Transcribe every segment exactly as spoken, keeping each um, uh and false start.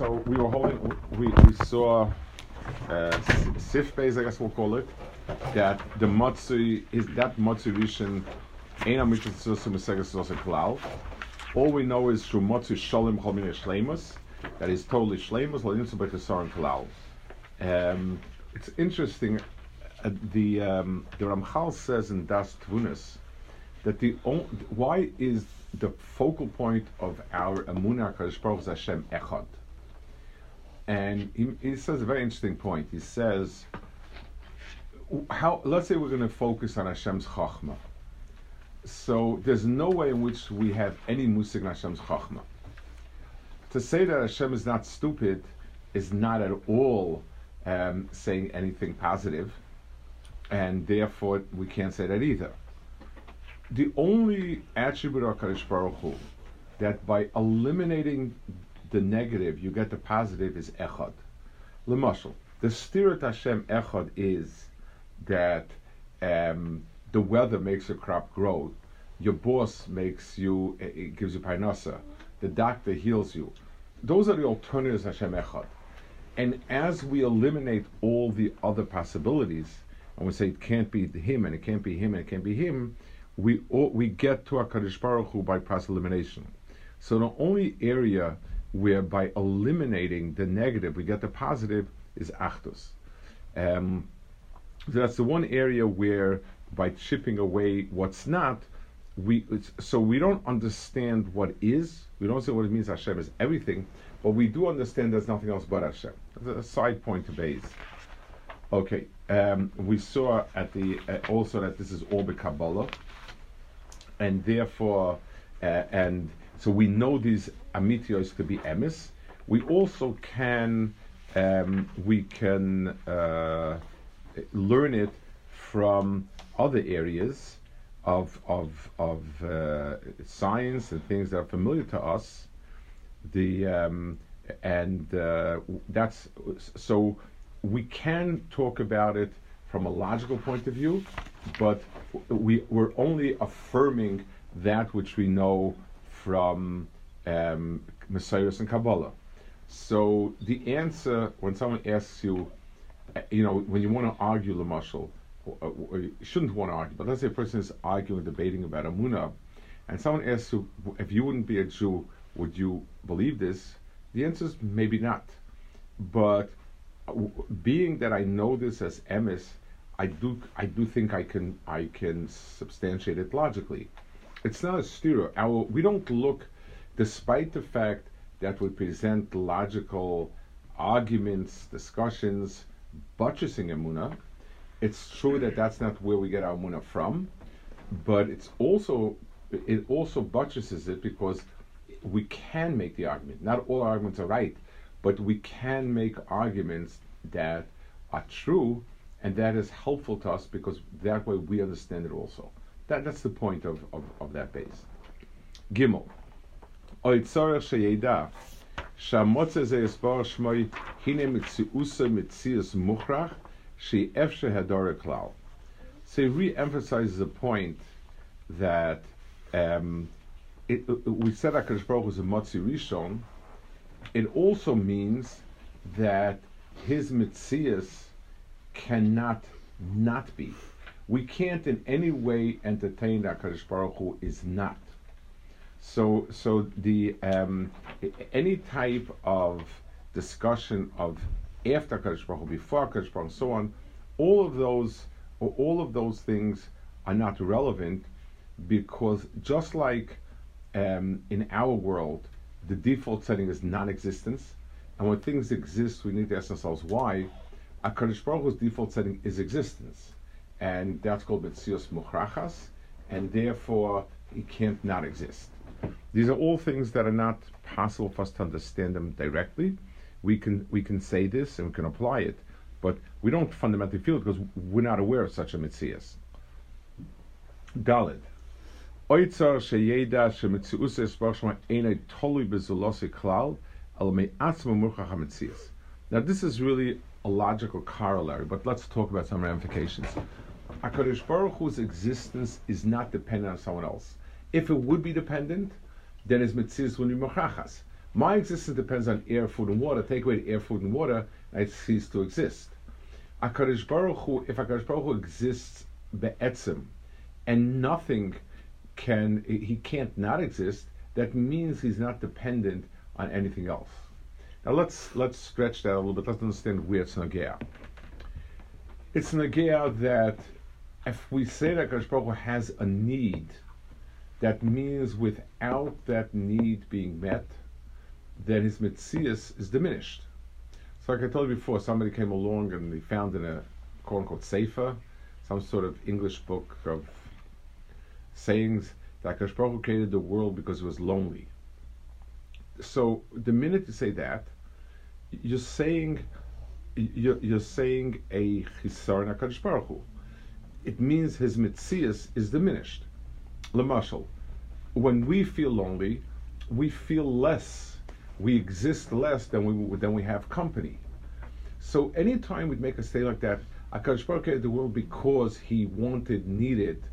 So we were holding, we, we saw uh, Sif Beis, I guess we'll call it, that the Matzui is that Matzui Rishon Eina Mitzvah Tzusum Meseges Tzusum Klal. All we know is through Matzui Shalom Chol Minei Shleimus, that is totally Shleimus Lo Yinsu B'Chesar Klal. Um, it's interesting. Uh, the um, the Ramchal says in Das Tvunas that the on, why is the focal point of our Emunah Kadosh Baruch Hu Hashem Echad. And he, he says a very interesting point. He says, how? Let's say we're going to focus on Hashem's Chachma. So there's no way in which we have any musig in Hashem's Chachma. To say that Hashem is not stupid is not at all um, saying anything positive, and therefore we can't say that either. The only attribute of HaKadosh Baruch Hu that by eliminating the negative you get the positive is Echad. L'mashal, the Stirat Hashem Echad is that um, the weather makes your crop grow, your boss makes you, it gives you parnasa, the doctor heals you. Those are the alternatives Hashem Echad. And as we eliminate all the other possibilities, and we say it can't be him, and it can't be him, and it can't be him, we all, we get to HaKadosh Baruch Hu by process elimination. So the only area where by eliminating the negative we get the positive is Achdus. Um, so that's the one area where by chipping away what's not, we so we don't understand what is. We don't say what it means Hashem is everything, but we do understand there's nothing else but Hashem. That's a side point to base. Okay, um, we saw at the uh, also that this is all the Kabbalah, and therefore, uh, and so we know these amitios to be emes. We also can um, we can uh, learn it from other areas of of of uh, science and things that are familiar to us. The um, and uh, that's so we can talk about it from a logical point of view, but we we're only affirming that which we know from um, Messiahs and Kabbalah. So the answer when someone asks you, you know, when you want to argue L'mashal, or, or you shouldn't want to argue, but let's say a person is arguing, debating about Amunah, and someone asks you, if you wouldn't be a Jew, would you believe this? The answer is maybe not. But being that I know this as emes, I do I do think I can I can substantiate it logically. It's not a stereo. Our we don't look, despite the fact that we present logical arguments, discussions, buttressing Emunah. It's true that that's not where we get our Emunah from, but it's also it also buttresses it because we can make the argument. Not all arguments are right, but we can make arguments that are true, and that is helpful to us because that way we understand it also. That that's the point of, of, of that base. Gimel. Oitzorach sheyeda shamotze ze yisbar shmoi hine mitziusa mitzius muchrach she'efshe hadore klal. So he re-emphasizes a point that um, it, it, we said HaKadosh Baruch Hu is a Motzi Rishon. It also means that his mitzias cannot not be. We can't in any way entertain that HaKadosh Baruch Hu is not. So, so the um, any type of discussion of after HaKadosh Baruch Hu, before HaKadosh Baruch Hu, and so on, all of those, or all of those things are not relevant because just like um, in our world, the default setting is non-existence, and when things exist, we need to ask ourselves why. HaKadosh Baruch Hu's default setting is existence, and that's called Metzios Muchrachas, and therefore he can't not exist. These are all things that are not possible for us to understand them directly. We can we can say this and we can apply it, but we don't fundamentally feel it because we're not aware of such a Metzias. Daled. Oitzar sheyeda shemetzius esbar shma einay tolui bezulosi klal al me'atzma murchach hametzias. Now this is really a logical corollary, but let's talk about some ramifications. HaKadosh Baruch Hu's existence is not dependent on someone else. If it would be dependent, then his metzias would be murchachas. My existence depends on air, food, and water. Take away the air, food, and water, I cease to exist. HaKadosh Baruch Hu, if HaKadosh Baruch Hu exists be'etzem, and nothing can, he can't not exist, that means he's not dependent on anything else. Now let's let's stretch that a little bit. Let's understand where it's nagea. It's nagea that if we say that HaKadosh Baruch Hu has a need, that means without that need being met, then his metzius is diminished. So like I told you before, somebody came along and they found in a quote-unquote sefer, some sort of English book of sayings that HaKadosh Baruch Hu created the world because it was lonely. So the minute you say that, you're saying you're, you're saying a chisar HaKadosh Baruch Hu. It means his metzius is diminished. L'mashal, when we feel lonely, we feel less. We exist less than we than we have company. So anytime we make a statement like that, HaKadosh Baruch Hu created the world because he wanted, needed,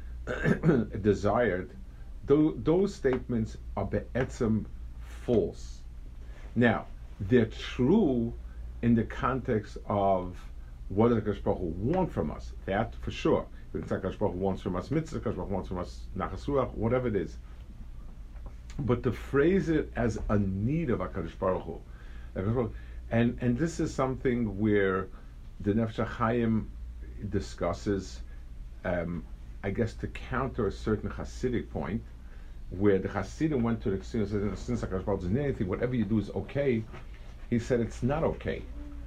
desired, those, those statements are be'etzem false. Now, they're true in the context of what does HaKadosh Baruch Hu want from us. That for sure. HaKadosh Baruch Hu wants from us mitzvah, HaKadosh Baruch Hu wants from us nachas ruach, whatever it is. But to phrase it as a need of HaKadosh Baruch Hu, and and this is something where the Nefesh HaChaim discusses, um, I guess, to counter a certain Hasidic point, where the Hasidim went to the extreme and said, since HaKadosh Baruch Hu doesn't need anything, whatever you do is okay. He said it's not okay.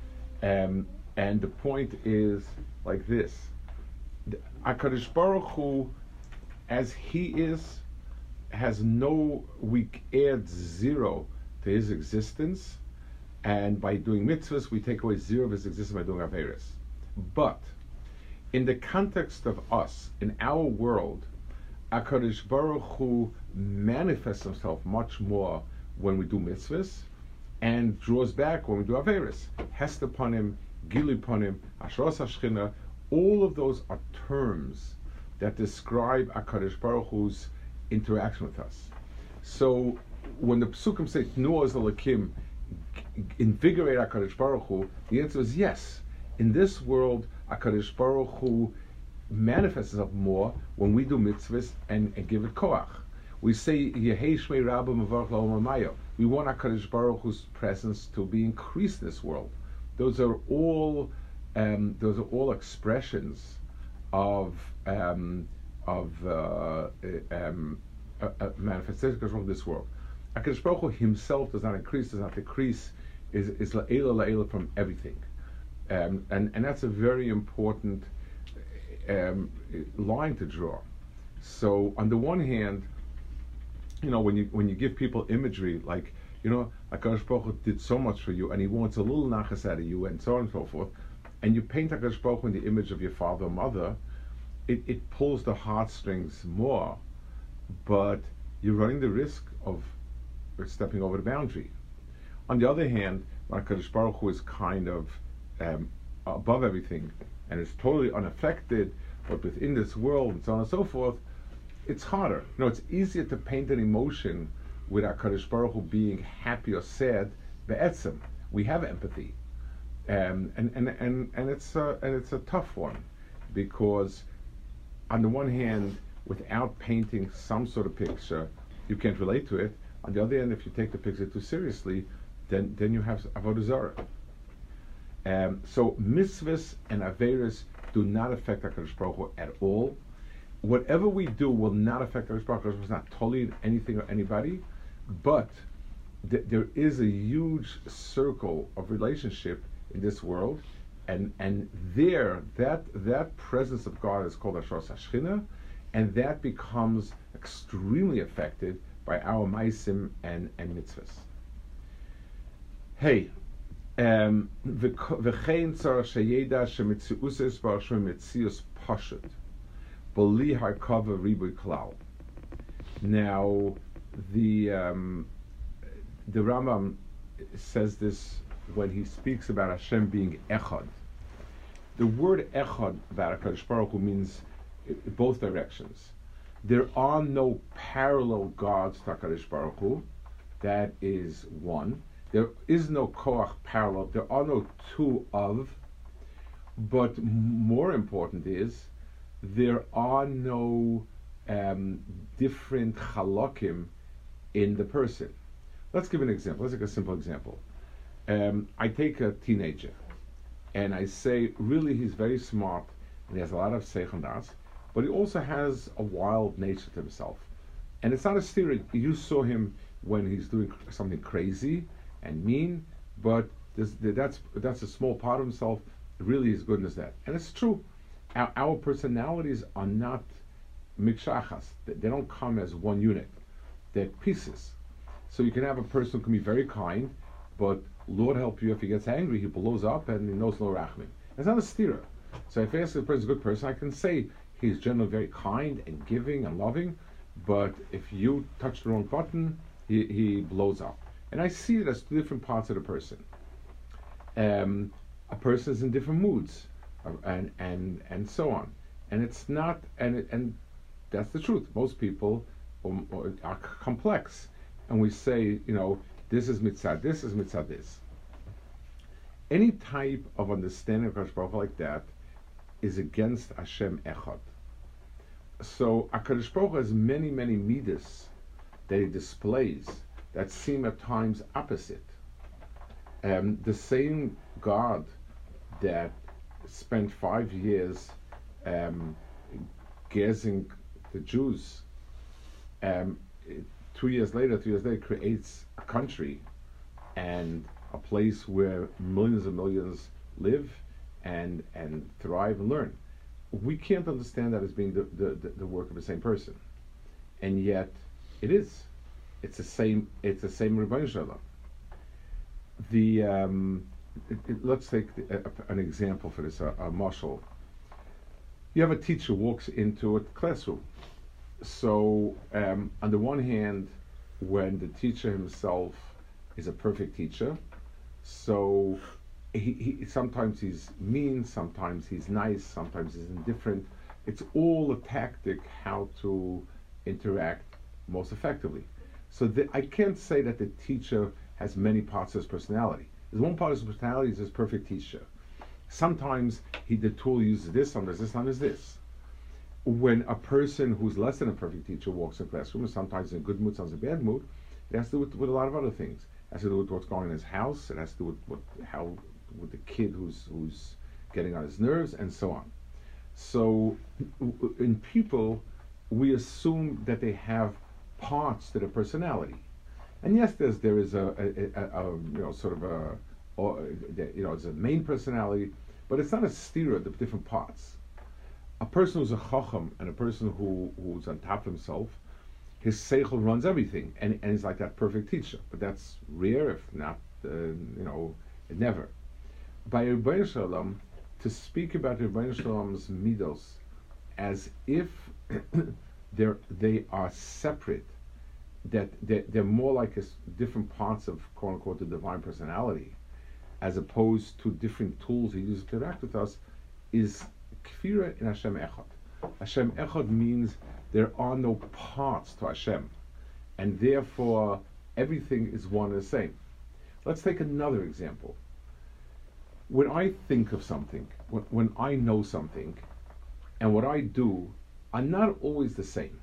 Um, and the point is like this: the HaKadosh Baruch Hu, as he is, has no, we add zero to his existence, and by doing mitzvahs, we take away zero of his existence by doing averos. But in the context of us, in our world, HaKadosh Baruch Hu manifests himself much more when we do mitzvahs, and draws back when we do averos. Hester upon him, Gili upon him, Ashros Hashchina, all of those are terms that describe HaKadosh Baruch Hu's interaction with us. So when the Psukim say Tnuah is Elokim, invigorate HaKadosh Baruch Hu, the answer is yes. In this world, HaKadosh Baruch Hu manifests himself more when we do mitzvahs and, and give it koach. We say Yehei Shmei Rabba Mavarch La'olam Mayo. We want HaKadosh Baruch Hu's presence to be increased in this world. Those are all um, those are all expressions of um, of uh, um, a, a manifestation of this world. HaKadosh Baruch Hu himself does not increase, does not decrease, is is la'ela la'ela from everything, um, and and that's a very important um, line to draw. So on the one hand, you know, when you when you give people imagery like, you know, HaKadosh Baruch Hu did so much for you, and he wants a little nachas out of you, and so on and so forth, and you paint HaKadosh Baruch Hu in the image of your father or mother, it, it pulls the heartstrings more, but you're running the risk of stepping over the boundary. On the other hand, HaKadosh Baruch Hu is kind of um, above everything, and is totally unaffected, but within this world, and so on and so forth, it's harder. You know, it's easier to paint an emotion with HaKadosh Baruch Hu being happy or sad. Be'etzem, we have empathy, um, and and and and it's a, and it's a tough one, because on the one hand, without painting some sort of picture, you can't relate to it. On the other hand, if you take the picture too seriously, then then you have avodah zarah. Um, so mitzvahs and averos do not affect HaKadosh Baruch Hu at all. Whatever we do will not affect HaKadosh Baruch Hu. It's not totally anything or anybody, but th- there is a huge circle of relationship in this world, and and there that that presence of God is called Ashros Hashchina, and that becomes extremely affected by our maisim and and mitzvahs. Hey. Um, v'chein tzara sheyeda shemitziuses b'ashur mitzius pashut b'li harkava ribui klal. Now, the um, the Rambam says this when he speaks about Hashem being echad. The word echad about HaKadosh Baruch Hu means both directions. There are no parallel gods to HaKadosh Baruch Hu, That is one. There is no koach parallel. There are no two of. But more important is there are no um, different halakim in the person. Let's give an example. Let's take a simple example. Um, I take a teenager, and I say, really, he's very smart, and he has a lot of seichel das, but he also has a wild nature to himself. And it's not a stereotype. You saw him when he's doing something crazy and mean, but that's that's a small part of himself. Really, as good as that, and it's true. Our, our personalities are not mikshachas. They, they don't come as one unit. They're pieces. So you can have a person who can be very kind, but Lord help you, if he gets angry, he blows up and he knows no rachmim. It's not a stira. So if I ask if the person's a good person, I can say he's generally very kind and giving and loving, but if you touch the wrong button, he, he blows up. And I see it as two different parts of the person. Um, a person is in different moods, uh, and and and so on. And it's not, and it, and that's the truth. Most people um, are complex, and we say, you know, this is mitzvah, this is mitzvah, this. Any type of understanding of Hakadosh Baruch Hu like that is against Hashem Echad. So Hakadosh Baruch Hu has many, many midas that he displays that seem at times opposite. Um, the same God that spent five years um, gazing the Jews, um, two years later, three years later, creates a country and a place where millions and millions live and and thrive and learn. We can't understand that as being the, the, the, the work of the same person, and yet it is. It's the same. It's the same Rebbeinu Shalom. The um, it, it, let's take the, a, an example for this. A, a mashal. You have a teacher who walks into a classroom. So um, on the one hand, when the teacher himself is a perfect teacher, so he, he sometimes he's mean, sometimes he's nice, sometimes he's indifferent. It's all a tactic how to interact most effectively. So the, I can't say that the teacher has many parts of his personality. There's one part of his personality is his perfect teacher. Sometimes he the tool uses this, sometimes this, sometimes this. When a person who's less than a perfect teacher walks in a classroom, sometimes in a good mood, sometimes in a bad mood, it has to do with, with a lot of other things. It has to do with what's going on in his house. It has to do with what, how with the kid who's who's getting on his nerves, and so on. So in people, we assume that they have parts to their personality, and yes, there's there is a, a, a, a you know sort of a or, you know it's a main personality, but it's not a stereo of different parts. A person who's a chacham and a person who who's on top of himself, his seichel runs everything, and and he's like that perfect teacher. But that's rare, if not uh, you know never. By Rebbeinu Shalom, to speak about Rebbeinu Shalom's midos as if they're they are separate, that they're, they're more like a, different parts of quote unquote the divine personality, as opposed to different tools he uses to interact with us, is kfira in Hashem Echad. Hashem Echad means there are no parts to Hashem, and therefore everything is one and the same. Let's take another example. When I think of something, when, when I know something, and what I do are not always the same.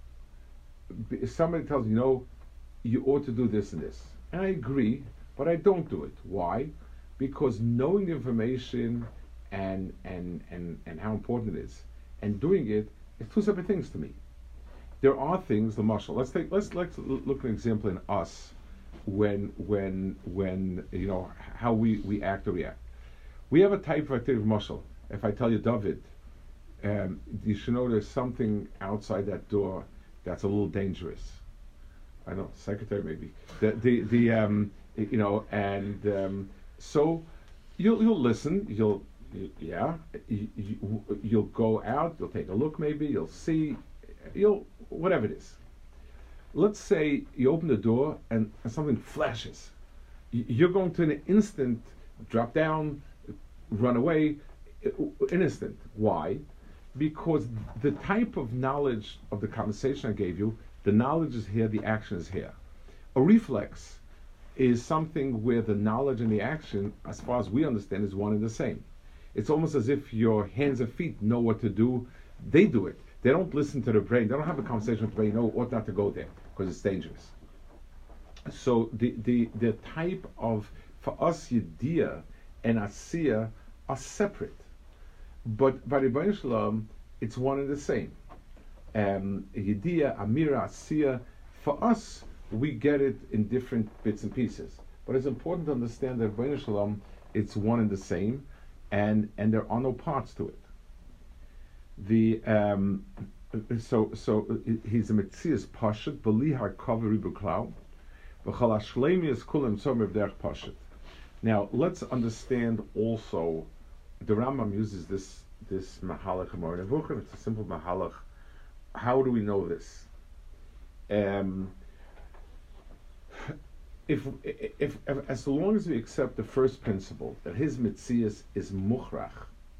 If somebody tells me, you know, you ought to do this and this, and I agree, but I don't do it. Why? Because knowing the information and and and and how important it is, and doing it, is two separate things to me. There are things, the marshal. Let's take let's let's look at an example in us, when when when you know how we we act or react. We have a type of activity of marshal. If I tell you, David, um, you should know there's something outside that door that's a little dangerous. I know, secretary maybe. The the the um you know and um, so you'll you'll listen. You'll yeah you, you, you'll go out. You'll take a look. Maybe you'll see. You'll whatever it is. Let's say you open the door and, and something flashes. You're going to in an instant drop down, run away, in an instant. Why? Because the type of knowledge of the conversation I gave you, the knowledge is here, the action is here. A reflex is something where the knowledge and the action, as far as we understand, is one and the same. It's almost as if your hands and feet know what to do. They do it. They don't listen to the brain. They don't have a conversation with the brain. No, ought not to go there because it's dangerous. So the, the, the type of, for us, Yediyah and Asiyah are separate. But by the Rebbeinu Shalom, it's one and the same. Um, Yediyah, Amira, Asiyah, for us, we get it in different bits and pieces. But it's important to understand that Rebbeinu Shalom, it's one and the same, and, and there are no parts to it. The um, so so he's a Metzias Pashut, Bali HaKaveri B'Klau, V'Chal HaShlemi Es Kulim Tzom Evderech Pashut. Now let's understand also, the Rambam uses this this Mahalach Amar Nevuchim. It's a simple Mahalach. How do we know this? Um, if, if, if as long as we accept the first principle that his Metzias is Muchrach,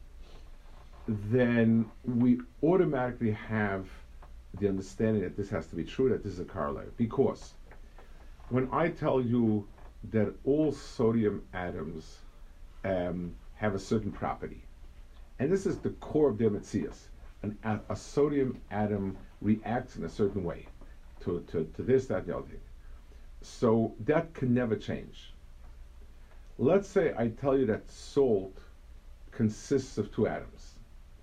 then we automatically have the understanding that this has to be true, that this is a corollary. Because when I tell you that all sodium atoms um, have a certain property, and this is the core of their metzias, an, a, a sodium atom reacts in a certain way to, to, to this, that, the other thing. So that can never change. Let's say I tell you that salt consists of two atoms.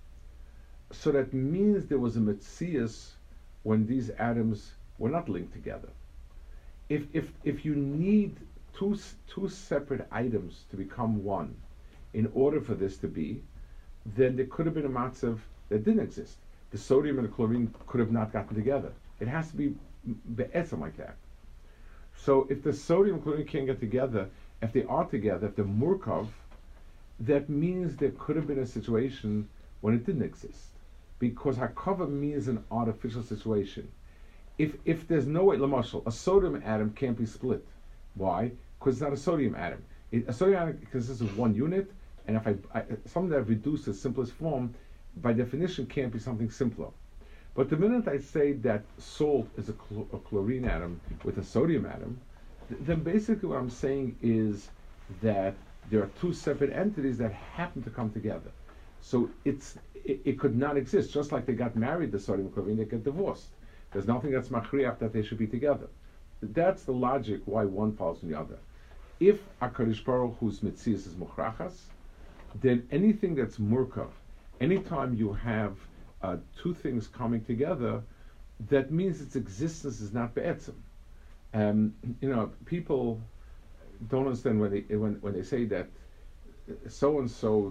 So that means there was a metzias when these atoms were not linked together. If if if you need two two separate items to become one, in order for this to be, then there could have been a matzav that didn't exist. The sodium and the chlorine could have not gotten together. It has to be be'etzem like that. So if the sodium and chlorine can't get together, if they are together, if they're murkav, that means there could have been a situation when it didn't exist. Because hakava means an artificial situation. If if there's no way, l'mashal, a sodium atom can't be split. Why? Because it's not a sodium atom. It, a sodium atom consists of one unit, and if I, I something that I've reduced to its simplest form, by definition can't be something simpler. But the minute I say that salt is a, chl- a chlorine atom with a sodium atom, th- then basically what I'm saying is that there are two separate entities that happen to come together. So it's it, it could not exist. Just like they got married, the sodium and chlorine, they get divorced. There's nothing that's machriach that they should be together. That's the logic why one follows from the other. If HaKadosh Baruch Hu's metzias is muchrachas, then anything that's murkav, anytime you have uh, two things coming together, that means its existence is not be'etzem. Um, you know, people don't understand when they when when they say that so and so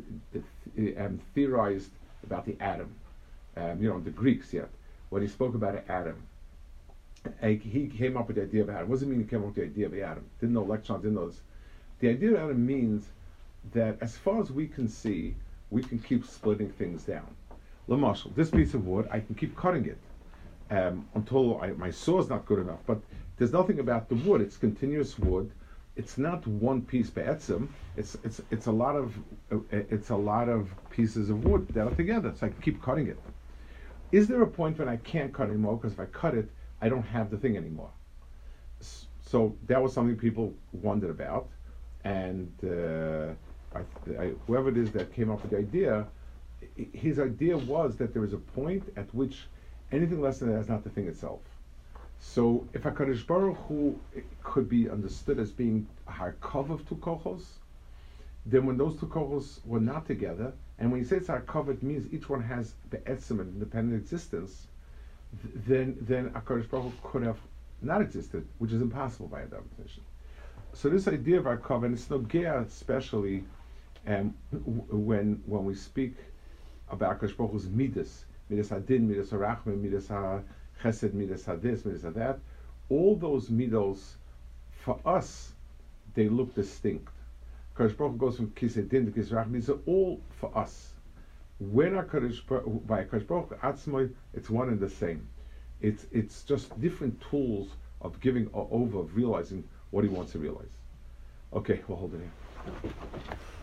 um, theorized about the atom. Um, you know, the Greeks yet when he spoke about an atom, and he came up with the idea of atom. What does it mean he came up with the idea of the atom? Didn't know electrons, didn't know this. The idea of atom means that as far as we can see, we can keep splitting things down. L'mashal, this piece of wood, I can keep cutting it um, until I, my saw is not good enough. But there's nothing about the wood. It's continuous wood. It's not one piece be'etzem. It's it's it's a lot of uh, it's a lot of pieces of wood that are together. So I can keep cutting it. Is there a point when I can't cut anymore? Because if I cut it, I don't have the thing anymore. So that was something people wondered about, and uh, I, I, whoever it is that came up with the idea, his idea was that there is a point at which anything less than that is not the thing itself. So if HaKadosh Baruch Hu could be understood as being a harkav of two kochos, then when those two kochos were not together, and when you say it's harkav, it means each one has the etzem, an independent existence, then then HaKadosh Baruch Hu could have not existed, which is impossible by a definition. So this idea of harkav, and it's nogea especially um, when when we speak about HaKadosh Baruch Hu's midas, midas hadin, midas harachmim, midas ha chesed, midas hadis, midas hadat, all those midos, for us, they look distinct. HaKadosh Baruch Hu goes from kisei din to kisei rachmim. These are all for us. When HaKadosh Baruch Hu, by HaKadosh Baruch Hu atzmai, it's one and the same. It's it's just different tools of giving over, of realizing what he wants to realize. Okay, we'll hold it here.